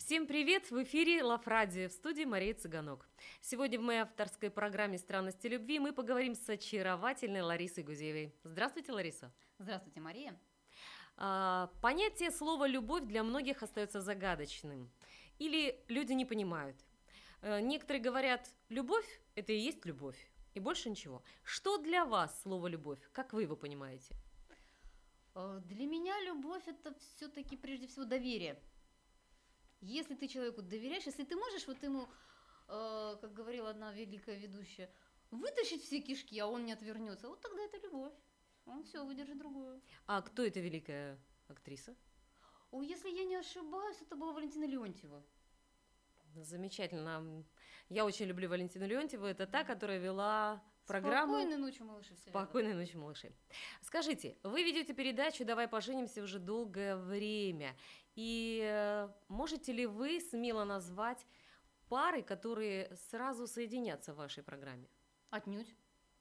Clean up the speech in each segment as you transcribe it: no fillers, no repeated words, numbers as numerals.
Всем привет! В эфире Лав Радио, в студии Мария Цыганок. Сегодня в моей авторской программе «Странности любви» мы поговорим с очаровательной Ларисой Гузеевой. Здравствуйте, Лариса! Здравствуйте, Мария! Понятие слова «любовь» для многих остается загадочным. Или люди не понимают. Некоторые говорят, любовь– это и есть любовь, и больше ничего. Что для вас слово «любовь»? Как вы его понимаете? Для меня любовь – это все-таки прежде всего доверие. Если ты человеку доверяешь, если ты можешь вот ему, как говорила одна великая ведущая, вытащить все кишки, а он не отвернется, вот тогда это любовь. Он все выдержит другую. А кто эта великая актриса? Если я не ошибаюсь, это была Валентина Леонтьева. Замечательно. Я очень люблю Валентину Леонтьеву. Это та, которая вела программу «Спокойной ночи, малыши». «Спокойной ночи, малыши». Скажите, вы ведете передачу «Давай поженимся» уже долгое время. И можете ли вы смело назвать пары, которые сразу соединятся в вашей программе? Отнюдь.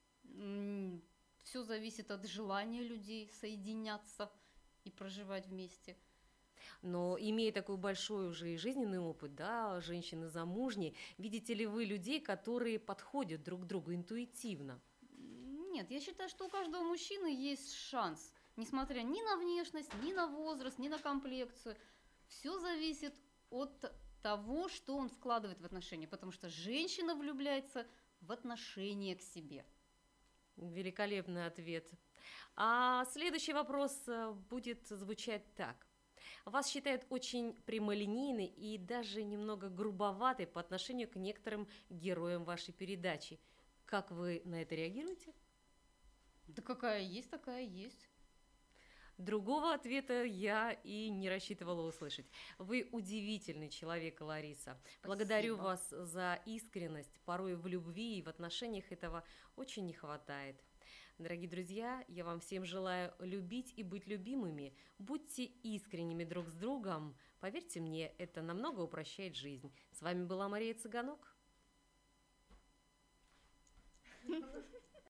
Все зависит от желания людей соединяться и проживать вместе. Но имея такой большой уже и жизненный опыт, да, женщины замужней, видите ли вы людей, которые подходят друг к другу интуитивно? Нет, я считаю, что у каждого мужчины есть шанс, несмотря ни на внешность, ни на возраст, ни на комплекцию. Все зависит от того, что он вкладывает в отношения, потому что женщина влюбляется в отношение к себе. Великолепный ответ. А следующий вопрос будет звучать так. Вас считают очень прямолинейной и даже немного грубоватой по отношению к некоторым героям вашей передачи. Как вы на это реагируете? Да какая есть, такая есть. Другого ответа я и не рассчитывала услышать. Вы удивительный человек, Лариса. Спасибо. Благодарю вас за искренность. Порой в любви и в отношениях этого очень не хватает. Дорогие друзья, я вам всем желаю любить и быть любимыми. Будьте искренними друг с другом. Поверьте мне, это намного упрощает жизнь. С вами была Мария Цыганок.